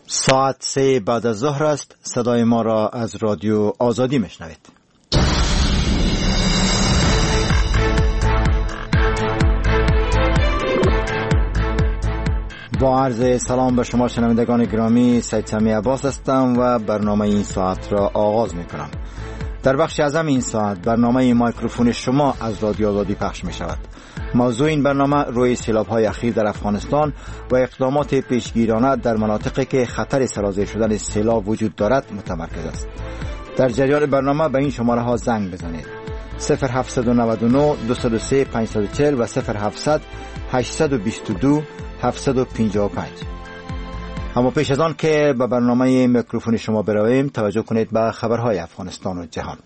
ساعت 3 بعد از ظهر است. صدای ما را از رادیو آزادی میشنوید. با عرض سلام به شما شنوندگان گرامی، سید سمی عباس هستم و برنامه این ساعت را آغاز میکنم. در بخش اعظم این ساعت برنامه مایکروفون شما از رادیو آزادی پخش می شود. موضوع این برنامه روی سیلاب‌های اخیر در افغانستان و اقدامات پیشگیرانه در مناطقی که خطر سرازیر شدن سیلاب وجود دارد متمرکز است. در جریان برنامه به این شماره ها زنگ بزنید: 0799 203 540 و 0700 822 755. اما پیش از آن که به برنامه میکروفون شما برویم، توجه کنید به خبرهای افغانستان و جهان.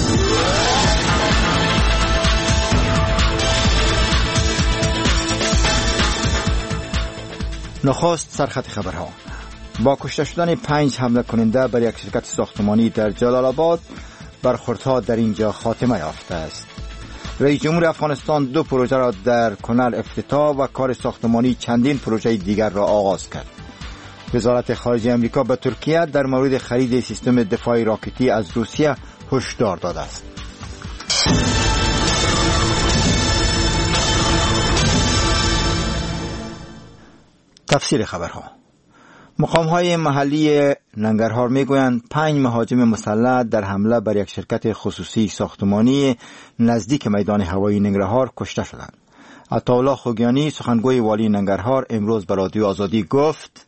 نخست سرخط خبرها. با کشته شدن 5 حمله کننده بر یک شرکت ساختمانی در جلال آباد، برخوردها در اینجا خاتمه یافته است. رئیس جمهور افغانستان 2 پروژه را در کنر افتتاح و کار ساختمانی چندین پروژه دیگر را آغاز کرد. وزارت خارجه امریکا به ترکیه در مورد خرید سیستم دفاعی راکتی از روسیه هشدار داده است. تفسیر خبرها. مقام‌های محلی ننگرهار میگویند 5 مهاجم مسلح در حمله بر یک شرکت خصوصی ساختمانی نزدیک میدان هوایی ننگرهار کشته شدند. عطاالله خوگیانی، سخنگوی والی ننگرهار، امروز به رادیو آزادی گفت: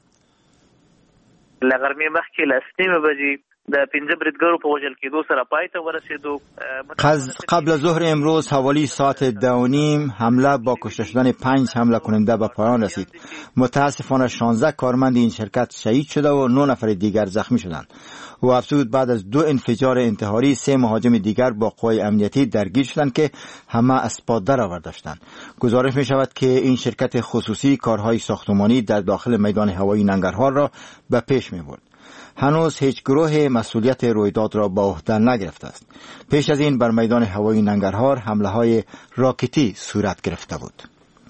لغرمې مخکې لسنیمه بجې د 15 بریدګرو په وژل کېدو سره پای ته ورسېدو. قبل از ظهر امروز حوالی ساعت 2:30 حمله با کشته شدن 5 حمله کننده به پایان رسید. متاسفانه 16 کارمند این شرکت شهید شده و 9 نفر دیگر زخمی شدند. او افزود بعد از 2 انفجار انتحاری 3 مهاجم دیگر با قوای امنیتی درگیر شدند که همه اسباب درآورده شدند. گزارش می شود که این شرکت خصوصی کارهای ساختمانی در داخل میدان هوایی ننگرهار را به پیش می برد. هنوز هیچ گروه مسئولیت رویداد را به عهده نگرفته است. پیش از این بر میدان هوایی ننگرهار حمله های راکتی صورت گرفته بود.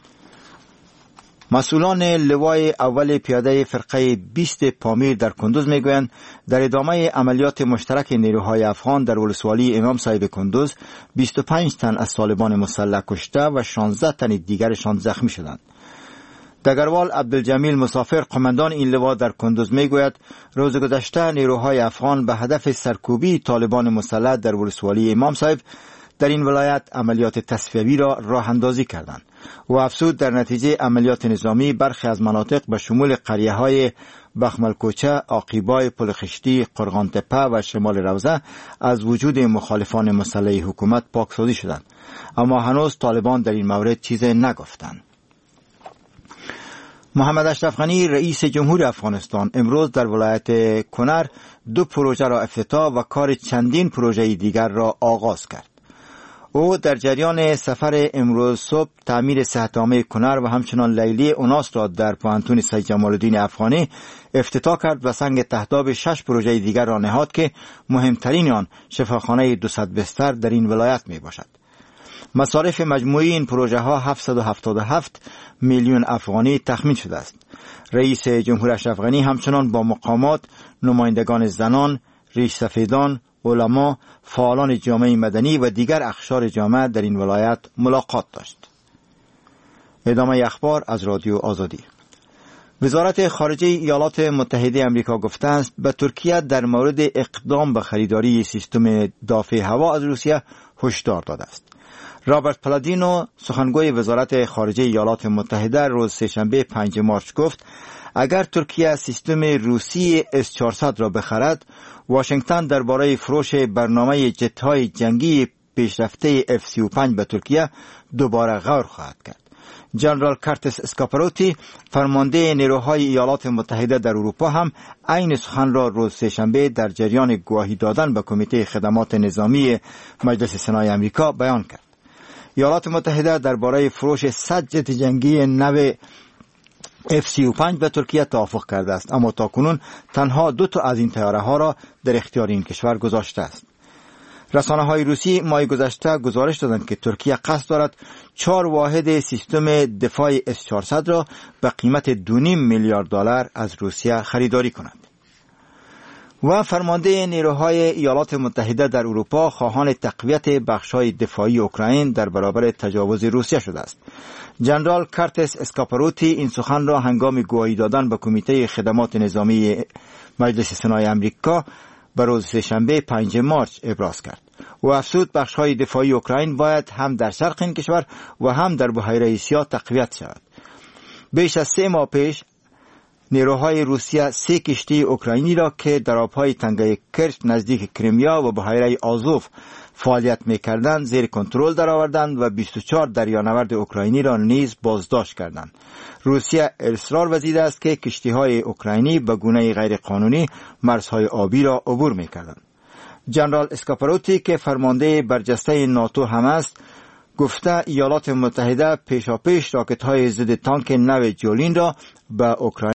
مسئولان لوای اول پیاده فرقه 20 پامیر در کندوز میگویند در ادامه عملیات مشترک نیروهای افغان در ولسوالی امام صاحب کندوز 25 تن از طالبان مسلح کشته و 16 تن دیگرشان زخمی شدند. دگروال عبدالجمیل مسافر، قماندان این لوا در کندوز میگوید روز گذشته نیروهای افغان به هدف سرکوبی طالبان مسلح در ولسوالی امام صاحب در این ولایت عملیات تصفیوی را راه اندازی کردند. و افزود در نتیجه عملیات نظامی برخی از مناطق به شمول قریه های بخملکوچه، عاقیبای، پلخشتی، قرغان تپه و شمال روضه از وجود مخالفان مسلح حکومت پاکسازی شدند، اما هنوز طالبان در این مورد چیزی نگفتند. محمد اشرف غنی رئیس جمهور افغانستان امروز در ولایت کنر 2 پروژه را افتتاح و کار چندین پروژه دیگر را آغاز کرد. او در جریان سفر امروز صبح تعمیر صحت‌عامه کنر و همچنان لیلی اوناس را در پوهنتون سید جمال الدین افغانی افتتاح کرد و سنگ تهداب 6 پروژه دیگر را نهاد که مهمترین آن شفاخانه 200 بستر در این ولایت می باشد. مصارف مجموعی این پروژه ها 777 میلیون افغانی تخمین شده است. رئیس جمهور اشرف غنی همچنان با مقامات، نمایندگان زنان، ریش سفیدان، علما، فعالان جامعه مدنی و دیگر اقشار جامعه در این ولایت ملاقات داشت. ادامه اخبار از رادیو آزادی. وزارت خارجه ایالات متحده آمریکا گفته است به ترکیه در مورد اقدام به خریداری سیستم دافع هوا از روسیه هشدار داده است. رابرت پلادینو، سخنگوی وزارت خارجه ایالات متحده، روز سه‌شنبه 5 مارس گفت اگر ترکیه سیستم روسی S-400 را بخرد، واشنگتن درباره فروش برنامه جت‌های جنگی پیشرفته F-35 به ترکیه دوباره غور خواهد کرد. جنرال کارتس اسکاپاروتی، فرمانده نیروهای ایالات متحده در اروپا، هم عین سخن را روز سه‌شنبه در جریان گواهی دادن به کمیته خدمات نظامی مجلس سنای آمریکا بیان کرد. ایالات متحده درباره فروش 100 جت جنگی نو F-35 به ترکیه توافق کرده است، اما تاکنون تنها 2 تا از این طیاره ها را در اختیار این کشور گذاشته است. رسانه‌های روسی ماه گذشته گزارش دادند که ترکیه قصد دارد 4 واحد سیستم دفاع S-400 را به قیمت 2.5 میلیارد دلار از روسیه خریداری کند. و فرمانده نیروهای ایالات متحده در اروپا خواهان تقویت بخش‌های دفاعی اوکراین در برابر تجاوز روسیه شده است. جنرال کارتس اسکاپاروتی این سخن را هنگام گواهی دادن به کمیته خدمات نظامی مجلس سنای امریکا به روز سه‌شنبه 5 مارس ابراز کرد. و افزود بخش‌های دفاعی اوکراین باید هم در شرق این کشور و هم در بحیره آسیا تقویت شود. بیش از 3 ماه پیش نیروهای روسیه 3 کشتی اوکراینی را که در آبهای تنگه کرچ نزدیک کریمیا و بحیره آزوف فعالیت می‌کردند زیر کنترل درآوردند و 24 دریانورد اوکراینی را نیز بازداشت کردند. روسیه اصرار ورزیده است که کشتی‌های اوکراینی به گونه غیرقانونی مرزهای آبی را عبور می‌کردند. جنرال اسکاپاروتی که فرمانده برجسته ناتو هم است گفته ایالات متحده پیشاپیش راکت‌های ضد تانک نو جولین را به اوکراین